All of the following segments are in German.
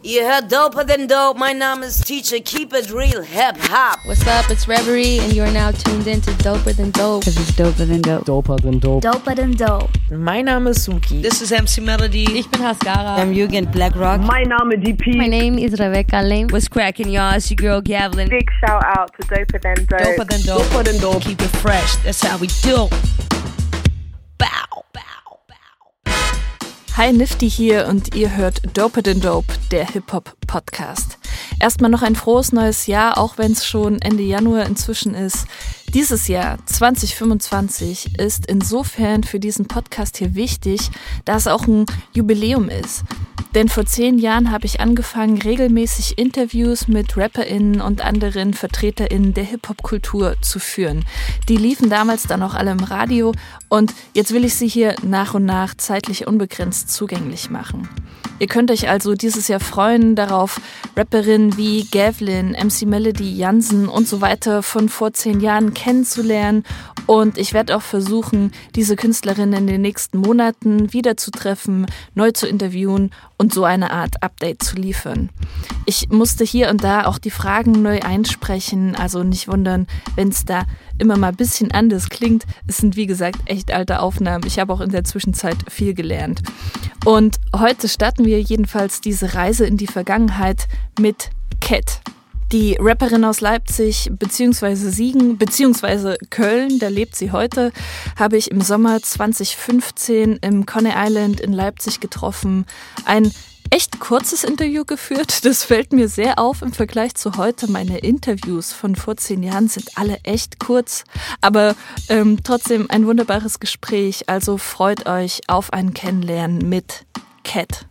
Ihr hört Doper Than Dope. Mein Name ist Teacher. Keep it real, hip hop. What's up? It's Reverie, and you're now tuned in to Doper Than Dope. This is Doper Than Dope. Doper Than Dope. Doper Than Dope. Mein Name ist Suki. This is MC Melody. Ich bin Haskara. I'm Jugend Blackrock. Mein Name DP. My name is Rebecca Lane. What's cracking, y'all? It's your girl Gavlin. Big shout out to Doper Than Dope. Doper Than Dope. Doper Than Dope. Keep it fresh. That's how we do. Bow. Hi, Nifty hier und ihr hört Doper Than Dope, der Hip-Hop-Podcast. Erstmal noch ein frohes neues Jahr, auch wenn es schon Ende Januar inzwischen ist. Dieses Jahr, 2025, ist insofern für diesen Podcast hier wichtig, da es auch ein Jubiläum ist. Denn vor 10 Jahren habe ich angefangen, regelmäßig Interviews mit RapperInnen und anderen VertreterInnen der Hip-Hop-Kultur zu führen. Die liefen damals dann auch alle im Radio und jetzt will ich sie hier nach und nach zeitlich unbegrenzt zugänglich machen. Ihr könnt euch also dieses Jahr freuen darauf, Rapperinnen wie Gavlin, MC Melody, Jansen und so weiter von vor 10 Jahren kennenzulernen. Und ich werde auch versuchen, diese Künstlerinnen in den nächsten Monaten wieder zu treffen, neu zu interviewen und so eine Art Update zu liefern. Ich musste hier und da auch die Fragen neu einsprechen, also nicht wundern, wenn es da immer mal ein bisschen anders klingt. Es sind wie gesagt echt alte Aufnahmen. Ich habe auch in der Zwischenzeit viel gelernt. Und heute starten wir jedenfalls diese Reise in die Vergangenheit mit Cat. Die Rapperin aus Leipzig bzw. Siegen bzw. Köln, da lebt sie heute, habe ich im Sommer 2015 im Coney Island in Leipzig getroffen. Ein echt kurzes Interview geführt, das fällt mir sehr auf im Vergleich zu heute. Meine Interviews von vor 10 Jahren sind alle echt kurz, aber trotzdem ein wunderbares Gespräch. Also freut euch auf ein Kennenlernen mit Cat.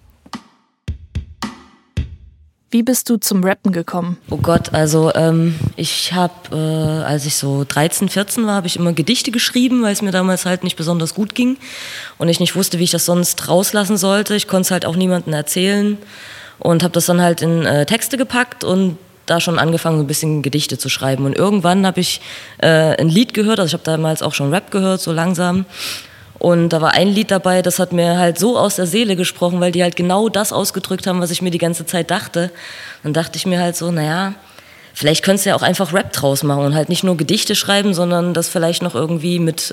Wie bist du zum Rappen gekommen? Oh Gott, also ich habe, als ich so 13, 14 war, habe ich immer Gedichte geschrieben, weil es mir damals halt nicht besonders gut ging und ich nicht wusste, wie ich das sonst rauslassen sollte. Ich konnte es halt auch niemandem erzählen und habe das dann halt in Texte gepackt und da schon angefangen, so ein bisschen Gedichte zu schreiben. Und irgendwann habe ich ein Lied gehört, also ich habe damals auch schon Rap gehört, so langsam. Und da war ein Lied dabei, das hat mir halt so aus der Seele gesprochen, weil die halt genau das ausgedrückt haben, was ich mir die ganze Zeit dachte. Dann dachte ich mir halt so, naja, vielleicht könntest du ja auch einfach Rap draus machen und halt nicht nur Gedichte schreiben, sondern das vielleicht noch irgendwie mit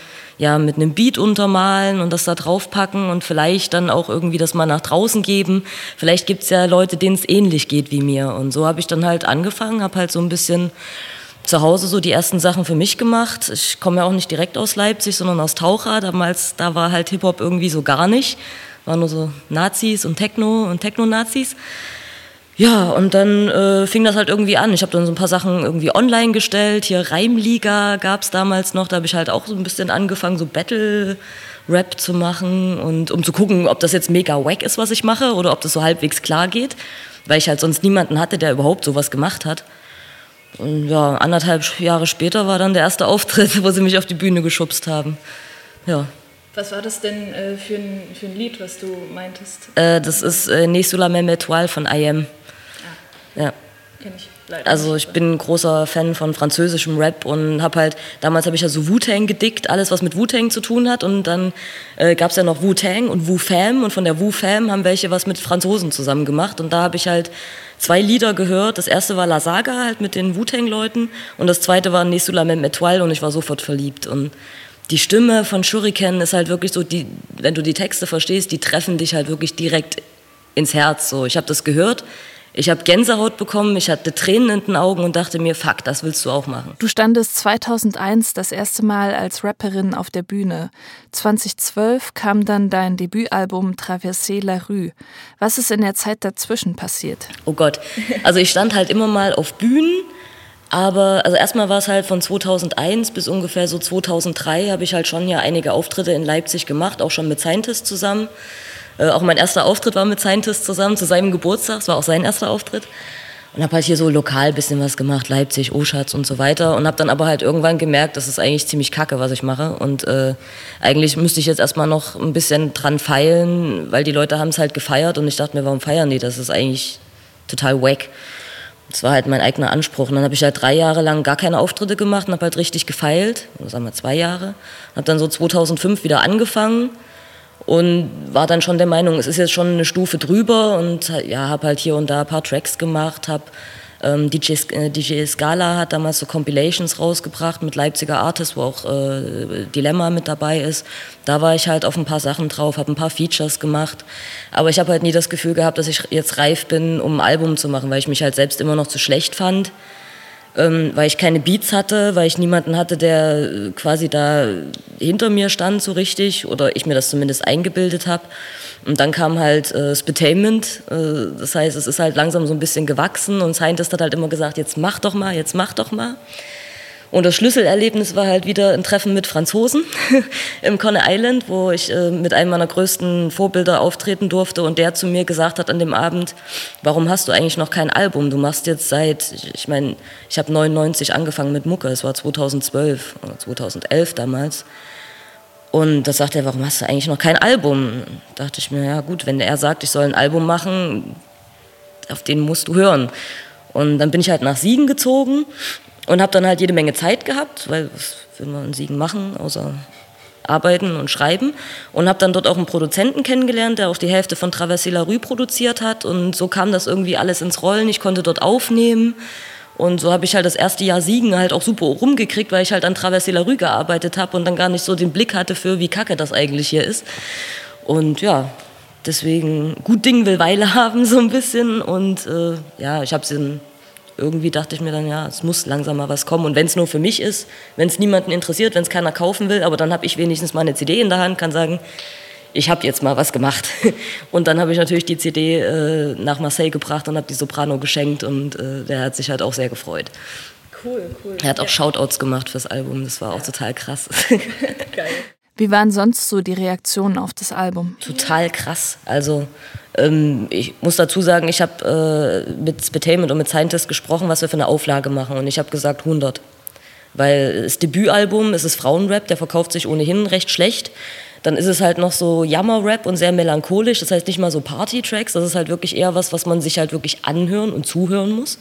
einem Beat untermalen und das da draufpacken und vielleicht dann auch irgendwie das mal nach draußen geben. Vielleicht gibt's ja Leute, denen es ähnlich geht wie mir. Und so habe ich dann halt angefangen, habe halt so ein bisschen zu Hause so die ersten Sachen für mich gemacht. Ich komme ja auch nicht direkt aus Leipzig, sondern aus Taucha. Damals, da war halt Hip-Hop irgendwie so gar nicht. War nur so Nazis und Techno und Techno-Nazis. Ja, und dann fing das halt irgendwie an. Ich habe dann so ein paar Sachen irgendwie online gestellt. Hier Reimliga gab's damals noch. Da habe ich halt auch so ein bisschen angefangen, so Battle-Rap zu machen. Und um zu gucken, ob das jetzt mega wack ist, was ich mache, oder ob das so halbwegs klar geht. Weil ich halt sonst niemanden hatte, der überhaupt sowas gemacht hat. Und ja, 1,5 Jahre später war dann der erste Auftritt, wo sie mich auf die Bühne geschubst haben. Ja. Was war das denn für ein Lied, was du meintest? Das ist Ne sous la même étoile von I.M. Ja. Kenn ich leider also ich bin ein großer Fan von französischem Rap und damals habe ich ja so Wu-Tang gedickt, alles was mit Wu-Tang zu tun hat, und dann gab es ja noch Wu-Tang und Wu-Fam, und von der Wu-Fam haben welche was mit Franzosen zusammen gemacht, und da habe ich halt 2 Lieder gehört. Das erste war La Saga halt mit den Wu-Tang-Leuten und das zweite war Ne sous la même étoile, und ich war sofort verliebt. Und die Stimme von Shuriken ist halt wirklich so, wenn du die Texte verstehst, die treffen dich halt wirklich direkt ins Herz. So, ich habe das gehört, ich habe Gänsehaut bekommen, ich hatte Tränen in den Augen und dachte mir, fuck, das willst du auch machen. Du standest 2001 das erste Mal als Rapperin auf der Bühne. 2012 kam dann dein Debütalbum Traverser la Rue. Was ist in der Zeit dazwischen passiert? Oh Gott, also ich stand halt immer mal auf Bühnen, aber also erstmal war es halt von 2001 bis ungefähr so 2003 habe ich halt schon ja einige Auftritte in Leipzig gemacht, auch schon mit Scientist zusammen. Auch mein erster Auftritt war mit Scientist zusammen, zu seinem Geburtstag, es war auch sein erster Auftritt. Und habe halt hier so lokal ein bisschen was gemacht, Leipzig, Oschatz und so weiter. Und habe dann aber halt irgendwann gemerkt, das ist eigentlich ziemlich kacke, was ich mache. Und eigentlich müsste ich jetzt erstmal noch ein bisschen dran feilen, weil die Leute haben es halt gefeiert. Und ich dachte mir, warum feiern die? Das ist eigentlich total wack. Das war halt mein eigener Anspruch. Und dann habe ich halt 3 Jahre lang gar keine Auftritte gemacht und habe halt richtig gefeilt. Oder sagen wir 2 Jahre. Habe dann so 2005 wieder angefangen. Und war dann schon der Meinung, es ist jetzt schon eine Stufe drüber und ja, habe halt hier und da ein paar Tracks gemacht, DJ Scala hat damals so Compilations rausgebracht mit Leipziger Artists, wo auch Dilemma mit dabei ist. Da war ich halt auf ein paar Sachen drauf, habe ein paar Features gemacht. Aber ich habe halt nie das Gefühl gehabt, dass ich jetzt reif bin, um ein Album zu machen, weil ich mich halt selbst immer noch zu schlecht fand. Weil ich keine Beats hatte, weil ich niemanden hatte, der quasi da hinter mir stand so richtig oder ich mir das zumindest eingebildet habe. Und dann kam halt Spitainment, das heißt, es ist halt langsam so ein bisschen gewachsen und Scientist hat halt immer gesagt, jetzt mach doch mal. Und das Schlüsselerlebnis war halt wieder ein Treffen mit Franzosen im Coney Island, wo ich mit einem meiner größten Vorbilder auftreten durfte und der zu mir gesagt hat an dem Abend, warum hast du eigentlich noch kein Album? Du machst jetzt ich habe 99 angefangen mit Mucke, es war 2012 oder 2011 damals. Und da sagt er, warum hast du eigentlich noch kein Album? Da dachte ich mir, ja gut, wenn er sagt, ich soll ein Album machen, auf den musst du hören. Und dann bin ich halt nach Siegen gezogen und habe dann halt jede Menge Zeit gehabt, weil was will man in Siegen machen, außer arbeiten und schreiben. Und habe dann dort auch einen Produzenten kennengelernt, der auch die Hälfte von Traversée la Rue produziert hat. Und so kam das irgendwie alles ins Rollen. Ich konnte dort aufnehmen. Und so habe ich halt das erste Jahr Siegen halt auch super rumgekriegt, weil ich halt an Traversée la Rue gearbeitet habe und dann gar nicht so den Blick hatte für, wie kacke das eigentlich hier ist. Und ja, deswegen, gut Ding will Weile haben so ein bisschen. Und ja, irgendwie dachte ich mir dann, ja, es muss langsam mal was kommen. Und wenn es nur für mich ist, wenn es niemanden interessiert, wenn es keiner kaufen will, aber dann habe ich wenigstens mal eine CD in der Hand, kann sagen, ich habe jetzt mal was gemacht. Und dann habe ich natürlich die CD nach Marseille gebracht und habe die Soprano geschenkt und der hat sich halt auch sehr gefreut. Cool. Er hat auch Shoutouts gemacht fürs Album, das war auch total krass. Geil. Wie waren sonst so die Reaktionen auf das Album? Total krass. Also ich muss dazu sagen, ich habe mit Spitainment und mit Scientist gesprochen, was wir für eine Auflage machen. Und ich habe gesagt 100. Weil das Debütalbum, es ist Frauenrap, der verkauft sich ohnehin recht schlecht. Dann ist es halt noch so Jammerrap und sehr melancholisch. Das heißt nicht mal so Party-Tracks. Das ist halt wirklich eher was man sich halt wirklich anhören und zuhören muss.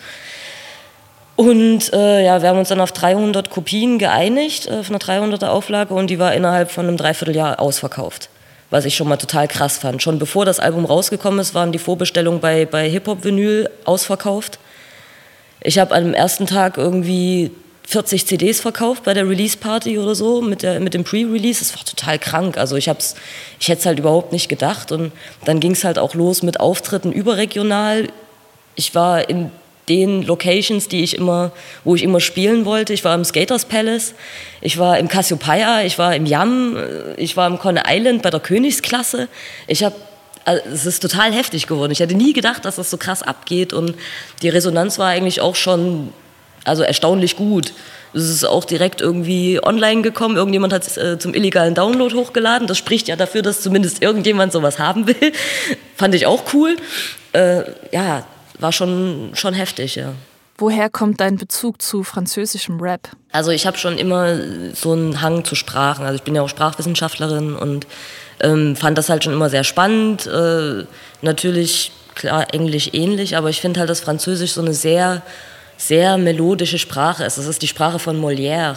Und ja, wir haben uns dann auf 300 Kopien geeinigt, auf einer 300er Auflage und die war innerhalb von einem Dreivierteljahr ausverkauft. Was ich schon mal total krass fand. Schon bevor das Album rausgekommen ist, waren die Vorbestellungen bei Hip-Hop-Vinyl ausverkauft. Ich habe am ersten Tag irgendwie 40 CDs verkauft bei der Release-Party oder so, mit dem Pre-Release. Das war total krank. Also ich hätte es halt überhaupt nicht gedacht. Und dann ging es halt auch los mit Auftritten überregional. Ich war in den Locations, wo ich immer spielen wollte. Ich war im Skaters Palace, ich war im Cassiopeia, ich war im Yam, ich war im Coney Island bei der Königsklasse. Es ist total heftig geworden. Ich hätte nie gedacht, dass das so krass abgeht und die Resonanz war eigentlich auch schon erstaunlich gut. Es ist auch direkt irgendwie online gekommen. Irgendjemand hat es zum illegalen Download hochgeladen. Das spricht ja dafür, dass zumindest irgendjemand sowas haben will. Fand ich auch cool. Ja, war schon heftig, ja. Woher kommt dein Bezug zu französischem Rap? Also ich habe schon immer so einen Hang zu Sprachen. Also ich bin ja auch Sprachwissenschaftlerin und fand das halt schon immer sehr spannend. Natürlich, klar, Englisch ähnlich, aber ich finde halt, dass Französisch so eine sehr, sehr melodische Sprache ist. Das ist die Sprache von Molière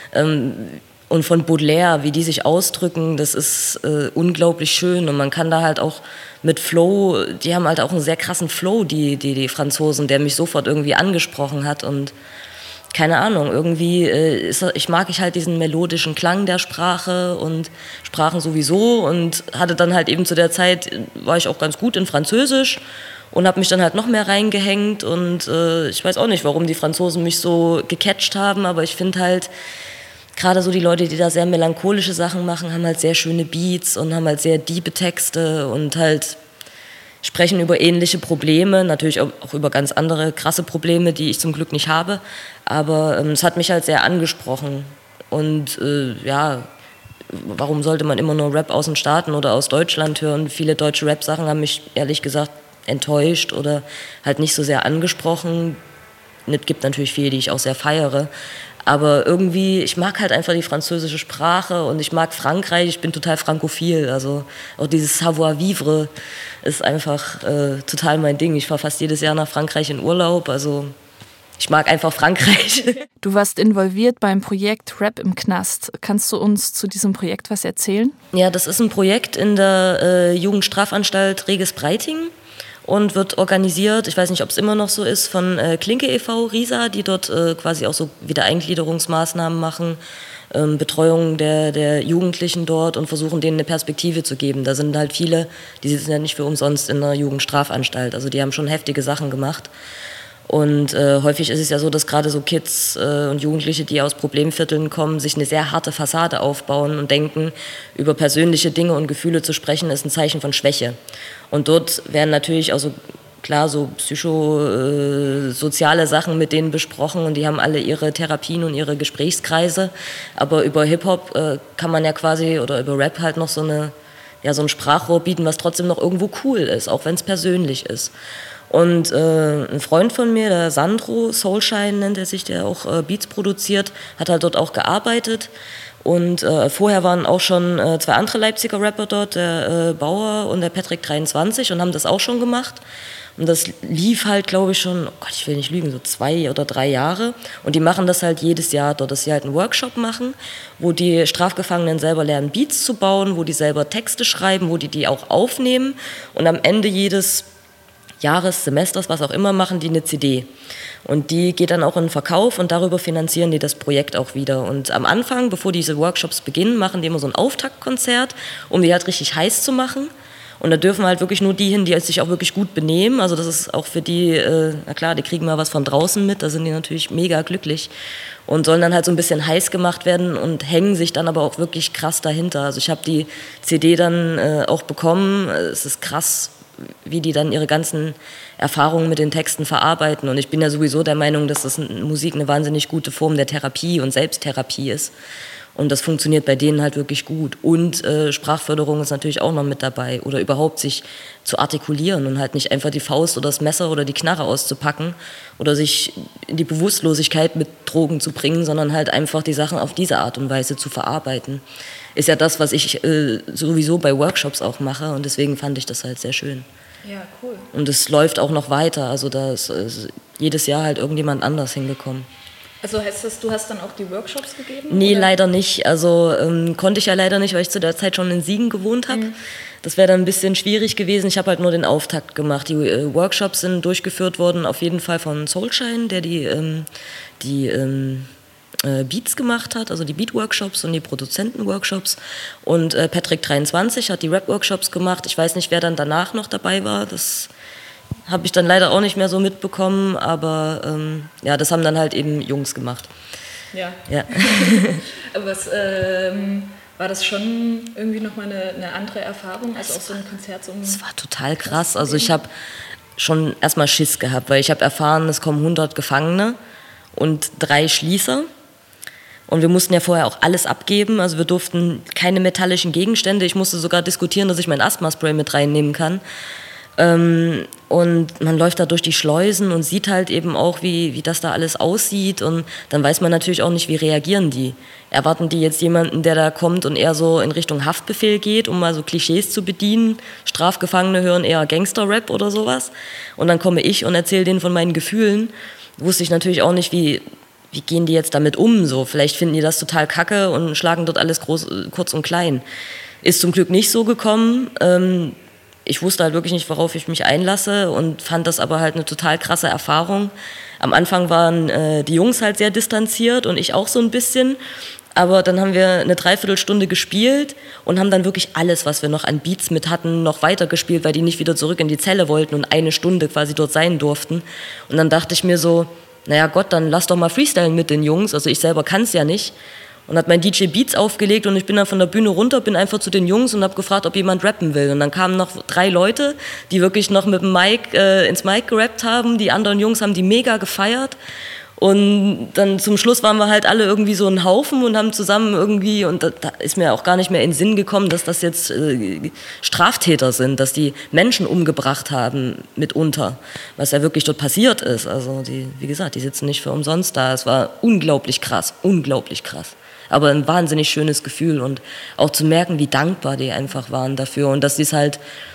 und von Baudelaire, wie die sich ausdrücken, das ist unglaublich schön und man kann da halt auch mit Flow, die haben halt auch einen sehr krassen Flow, die Franzosen, der mich sofort irgendwie angesprochen hat und keine Ahnung, irgendwie mag ich halt diesen melodischen Klang der Sprache und Sprachen sowieso und hatte dann halt eben zu der Zeit, war ich auch ganz gut in Französisch und habe mich dann halt noch mehr reingehängt und ich weiß auch nicht, warum die Franzosen mich so gecatcht haben, aber ich finde halt, gerade so die Leute, die da sehr melancholische Sachen machen, haben halt sehr schöne Beats und haben halt sehr diepe Texte und halt sprechen über ähnliche Probleme, natürlich auch über ganz andere krasse Probleme, die ich zum Glück nicht habe, aber es hat mich halt sehr angesprochen und ja, warum sollte man immer nur Rap aus den Staaten oder aus Deutschland hören? Viele deutsche Rap-Sachen haben mich ehrlich gesagt enttäuscht oder halt nicht so sehr angesprochen. Es gibt natürlich viele, die ich auch sehr feiere. Aber irgendwie, ich mag halt einfach die französische Sprache und ich mag Frankreich, ich bin total frankophil. Also auch dieses Savoir-vivre ist einfach total mein Ding. Ich fahre fast jedes Jahr nach Frankreich in Urlaub, also ich mag einfach Frankreich. Du warst involviert beim Projekt Rap im Knast. Kannst du uns zu diesem Projekt was erzählen? Ja, das ist ein Projekt in der Jugendstrafanstalt Reges-Breiting und wird organisiert, ich weiß nicht, ob es immer noch so ist, von Klinke e.V. Riesa, die dort quasi auch so Wiedereingliederungsmaßnahmen machen, Betreuung der Jugendlichen dort und versuchen, denen eine Perspektive zu geben. Da sind halt viele, die sitzen ja nicht für umsonst in der Jugendstrafanstalt, also die haben schon heftige Sachen gemacht. Und häufig ist es ja so, dass gerade so Kids und Jugendliche, die aus Problemvierteln kommen, sich eine sehr harte Fassade aufbauen und denken, über persönliche Dinge und Gefühle zu sprechen, ist ein Zeichen von Schwäche. Und dort werden natürlich auch so, klar, so psychosoziale Sachen mit denen besprochen und die haben alle ihre Therapien und ihre Gesprächskreise. Aber über Hip-Hop kann man ja quasi, oder über Rap halt noch so ein Sprachrohr bieten, was trotzdem noch irgendwo cool ist, auch wenn es persönlich ist. Und ein Freund von mir, der Sandro, Soulshine nennt er sich, der auch Beats produziert, hat halt dort auch gearbeitet. Und vorher waren auch schon 2 andere Leipziger Rapper dort, der Bauer und der Patrick 23, und haben das auch schon gemacht. Und das lief halt, glaube ich, schon, oh Gott, ich will nicht lügen, so 2 oder 3 Jahre. Und die machen das halt jedes Jahr dort, dass sie halt einen Workshop machen, wo die Strafgefangenen selber lernen, Beats zu bauen, wo die selber Texte schreiben, wo die auch aufnehmen. Und am Ende jedes Jahres, Semesters, was auch immer, machen die eine CD. Und die geht dann auch in den Verkauf und darüber finanzieren die das Projekt auch wieder. Und am Anfang, bevor diese Workshops beginnen, machen die immer so ein Auftaktkonzert, um die halt richtig heiß zu machen. Und da dürfen halt wirklich nur die hin, die sich auch wirklich gut benehmen. Also das ist auch für die, na klar, die kriegen mal was von draußen mit, da sind die natürlich mega glücklich. Und sollen dann halt so ein bisschen heiß gemacht werden und hängen sich dann aber auch wirklich krass dahinter. Also ich habe die CD dann auch bekommen, es ist krass, wie die dann ihre ganzen Erfahrungen mit den Texten verarbeiten. Und ich bin ja sowieso der Meinung, dass das Musik eine wahnsinnig gute Form der Therapie und Selbsttherapie ist. Und das funktioniert bei denen halt wirklich gut. Und Sprachförderung ist natürlich auch noch mit dabei. Oder überhaupt sich zu artikulieren und halt nicht einfach die Faust oder das Messer oder die Knarre auszupacken oder sich in die Bewusstlosigkeit mit Drogen zu bringen, sondern halt einfach die Sachen auf diese Art und Weise zu verarbeiten. Ist ja das, was ich sowieso bei Workshops auch mache. Und deswegen fand ich das halt sehr schön. Ja, cool. Und es läuft auch noch weiter. Also da ist jedes Jahr halt irgendjemand anders hingekommen. Also heißt das, du hast dann auch die Workshops gegeben? Nee, oder? leider nicht. Also konnte ich ja leider nicht, weil ich zu der Zeit schon in Siegen gewohnt habe. Das wäre dann ein bisschen schwierig gewesen. Ich habe halt nur den Auftakt gemacht. Die Workshops sind durchgeführt worden, auf jeden Fall von Soulshine, der die Beats gemacht hat, also die Beat-Workshops und die Produzenten-Workshops. Und Patrick 23 hat die Rap-Workshops gemacht. Ich weiß nicht, wer dann danach noch dabei war. Das habe ich dann leider auch nicht mehr so mitbekommen, aber ja, das haben dann halt eben Jungs gemacht. Ja. Ja. Aber war das schon irgendwie nochmal eine andere Erfahrung, als auch so ein Konzert? Das war total krass. Also ich habe schon erstmal Schiss gehabt, weil ich habe erfahren, es kommen 100 Gefangene und 3 Schließer. Und wir mussten ja vorher auch alles abgeben, also wir durften keine metallischen Gegenstände. Ich musste sogar diskutieren, dass ich mein Asthma-Spray mit reinnehmen kann. Und man läuft da durch die Schleusen und sieht halt eben auch, wie das da alles aussieht. Und dann weiß man natürlich auch nicht, wie reagieren die. Erwarten die jetzt jemanden, der da kommt und eher so in Richtung Haftbefehl geht, um mal so Klischees zu bedienen? Strafgefangene hören eher Gangster-Rap oder sowas. Und dann komme ich und erzähle denen von meinen Gefühlen. Wusste ich natürlich auch nicht, wie gehen die jetzt damit um? So, vielleicht finden die das total kacke und schlagen dort alles kurz und klein. Ist zum Glück nicht so gekommen. Ich wusste halt wirklich nicht, worauf ich mich einlasse und fand das aber halt eine total krasse Erfahrung. Am Anfang waren die Jungs halt sehr distanziert und ich auch so ein bisschen. Aber dann haben wir eine Dreiviertelstunde gespielt und haben dann wirklich alles, was wir noch an Beats mit hatten, noch weiter gespielt, weil die nicht wieder zurück in die Zelle wollten und eine Stunde quasi dort sein durften. Und dann dachte ich mir so, naja Gott, dann lass doch mal freestylen mit den Jungs. Also ich selber kann es ja nicht. Und hat mein DJ Beats aufgelegt und ich bin dann von der Bühne runter, bin einfach zu den Jungs und habe gefragt, ob jemand rappen will. Und dann kamen noch 3 Leute, die wirklich noch mit dem Mic ins Mic gerappt haben. Die anderen Jungs haben die mega gefeiert. Und dann zum Schluss waren wir halt alle irgendwie so ein Haufen und haben zusammen irgendwie, und da ist mir auch gar nicht mehr in den Sinn gekommen, dass das jetzt Straftäter sind, dass die Menschen umgebracht haben mitunter, was ja wirklich dort passiert ist. Also wie gesagt, die sitzen nicht für umsonst da. Es war unglaublich krass, unglaublich krass. Aber ein wahnsinnig schönes Gefühl und auch zu merken, wie dankbar die einfach waren dafür und dass sie es halt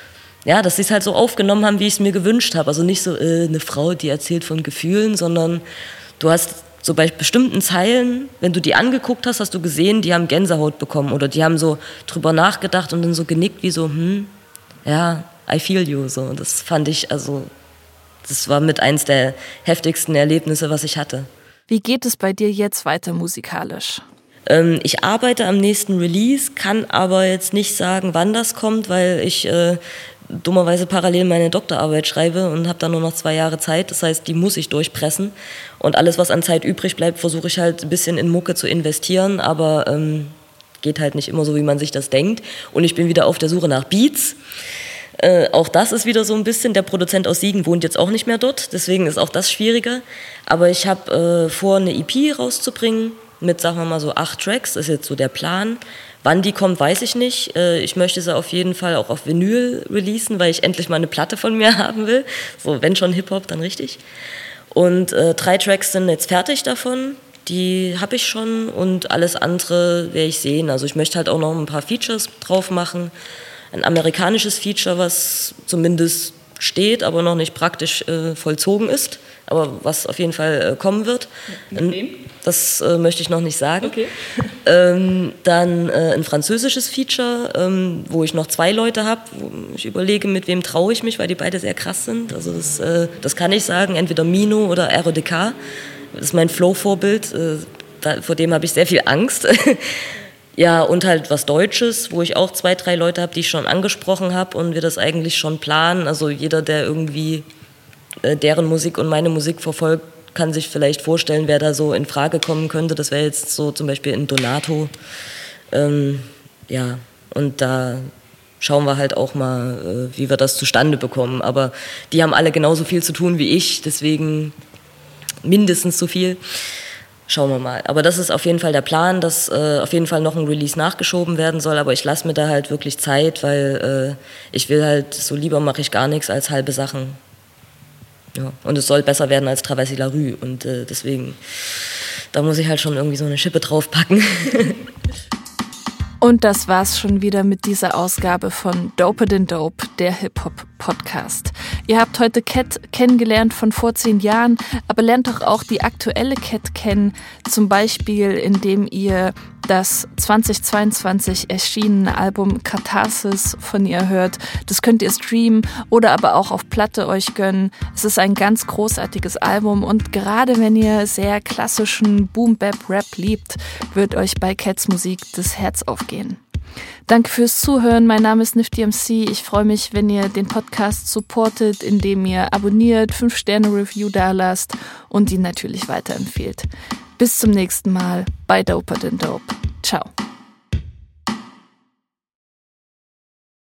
ja, dass sie es halt so aufgenommen haben, wie ich es mir gewünscht habe. Also nicht so eine Frau, die erzählt von Gefühlen, sondern du hast so bei bestimmten Zeilen, wenn du die angeguckt hast, hast du gesehen, die haben Gänsehaut bekommen oder die haben so drüber nachgedacht und dann so genickt wie so, ja, I feel you. So. Und das fand ich, also das war mit eins der heftigsten Erlebnisse, was ich hatte. Wie geht es bei dir jetzt weiter musikalisch? Ich arbeite am nächsten Release, kann aber jetzt nicht sagen, wann das kommt, weil ich dummerweise parallel meine Doktorarbeit schreibe und habe dann nur noch 2 Jahre Zeit. Das heißt, die muss ich durchpressen. Und alles, was an Zeit übrig bleibt, versuche ich halt ein bisschen in Mucke zu investieren. Aber geht halt nicht immer so, wie man sich das denkt. Und ich bin wieder auf der Suche nach Beats. Auch das ist wieder so ein bisschen, der Produzent aus Siegen wohnt jetzt auch nicht mehr dort. Deswegen ist auch das schwieriger. Aber ich habe vor, eine EP rauszubringen mit, sagen wir mal, so 8 Tracks. Das ist jetzt so der Plan. Wann die kommt, weiß ich nicht. Ich möchte sie auf jeden Fall auch auf Vinyl releasen, weil ich endlich mal eine Platte von mir haben will. So, wenn schon Hip-Hop, dann richtig. Und 3 Tracks sind jetzt fertig davon. Die habe ich schon und alles andere werde ich sehen. Also ich möchte halt auch noch ein paar Features drauf machen. Ein amerikanisches Feature, was zumindest steht, aber noch nicht praktisch vollzogen ist. Aber was auf jeden Fall kommen wird. Mit wem? Das möchte ich noch nicht sagen. Okay. Dann ein französisches Feature, wo ich noch 2 Leute habe. Ich überlege, mit wem traue ich mich, weil die beide sehr krass sind. Also das kann ich sagen, entweder Mino oder RODK. Das ist mein Flow-Vorbild. Vor dem habe ich sehr viel Angst. Ja, und halt was Deutsches, wo ich auch 2, 3 Leute habe, die ich schon angesprochen habe und wir das eigentlich schon planen. Also jeder, der irgendwie deren Musik und meine Musik verfolgt, kann sich vielleicht vorstellen, wer da so in Frage kommen könnte. Das wäre jetzt so zum Beispiel in Donato. Ja, und da schauen wir halt auch mal, wie wir das zustande bekommen. Aber die haben alle genauso viel zu tun wie ich, deswegen mindestens so viel. Schauen wir mal. Aber das ist auf jeden Fall der Plan, dass auf jeden Fall noch ein Release nachgeschoben werden soll. Aber ich lasse mir da halt wirklich Zeit, weil ich will halt, so lieber mache ich gar nichts als halbe Sachen. Ja. Und es soll besser werden als Traversy la Rue. Und deswegen, da muss ich halt schon irgendwie so eine Schippe draufpacken. Und das war's schon wieder mit dieser Ausgabe von Doper than Dope, der Hip-Hop-Podcast. Ihr habt heute Cat kennengelernt von vor 10 Jahren, aber lernt doch auch die aktuelle Cat kennen, zum Beispiel indem ihr das 2022 erschienene Album Katharsis von ihr hört. Das könnt ihr streamen oder aber auch auf Platte euch gönnen. Es ist ein ganz großartiges Album und gerade wenn ihr sehr klassischen Boom-Bap-Rap liebt, wird euch bei Cats Musik das Herz aufgehen. Danke fürs Zuhören. Mein Name ist Nifty MC. Ich freue mich, wenn ihr den Podcast supportet, indem ihr abonniert, 5-Sterne-Review dalasst und ihn natürlich weiterempfehlt. Bis zum nächsten Mal bei Doper than Dope. Ciao.